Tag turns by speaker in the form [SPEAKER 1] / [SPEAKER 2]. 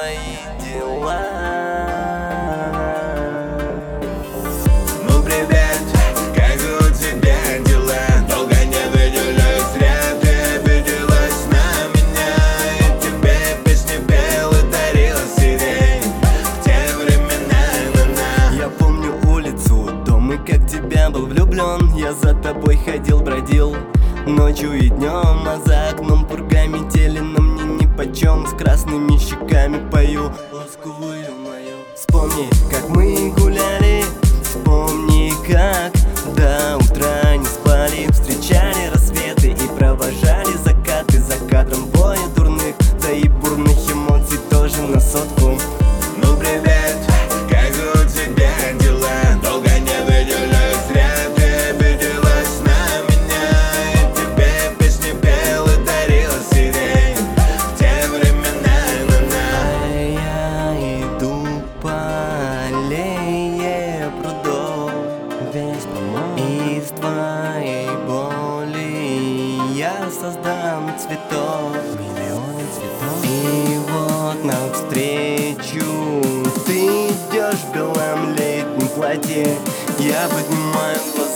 [SPEAKER 1] твои дела?
[SPEAKER 2] Ну привет, как у тебя дела? Долго не виделись, зря ты обиделась на меня. Я тебе песни пел и дарил сирень в те времена, на.
[SPEAKER 1] Я помню улицу, дом, и как тебя был влюблен. Я за тобой ходил, бродил ночью и днем, а за окном пурга метели, но мне нипочем. С красными щеками пою ласковую мою. Вспомни, как мы гуляли, вспомни, как до утра не спали, встречали рассветы и провожали закаты. За кадром боя дурных, да и бурных эмоций тоже на сотку.
[SPEAKER 2] Ну привет, как у тебя дела? Долго не виделись, зря ты обиделась на меня. Я тебе песни пел и дарил сирень в те времена,
[SPEAKER 1] А я иду по аллее прудов, весь помог. Из твоей боли я создам цветов, миллионы цветов. И вот навстречу ты идешь в белом летнем платье. Я поднимаю глаза